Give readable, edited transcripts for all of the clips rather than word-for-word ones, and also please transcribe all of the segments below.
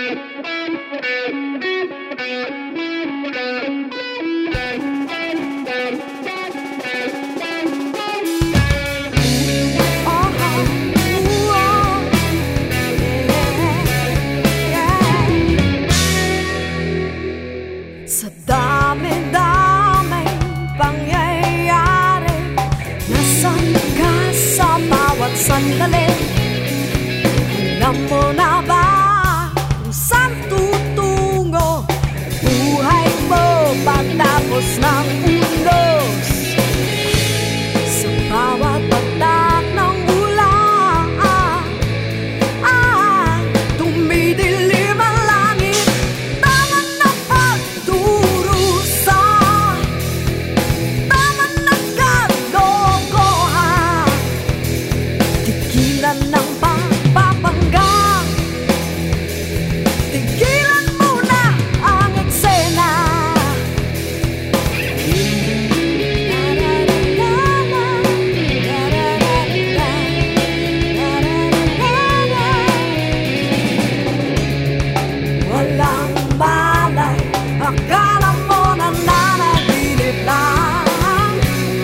Sa dami-daming pangyayari, nasan ka sa bawat sandali? Alam mo na ba kung saan tutungo buhay mo pagtapos ng ulos? Sa bawat patak ng ulan, tumidilim ang langit. Tama na pagdurusa, tama na kalokohan. Tigilan ng pagpapanggap, tigilan muna ang eksena. Walang malay, akala mo na nanaginip lang.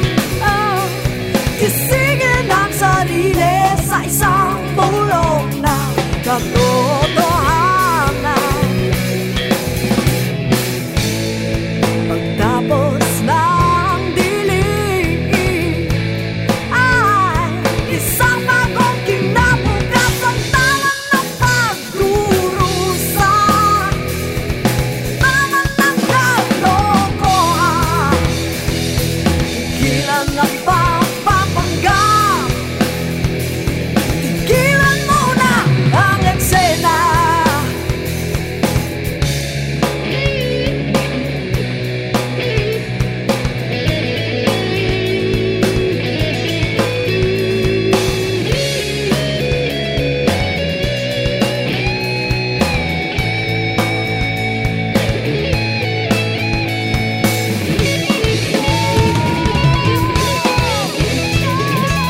Isigin ang sarili sa isang bulok ng katotohanan. Pagtapos ng dilim, ay isang bagong kinabukasan. Tama ng pagdurusa, tama ng kalokohan. Tigilan ang pagpapanggap, tigilan muna ang eksena.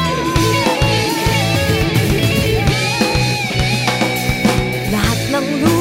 Lahat ng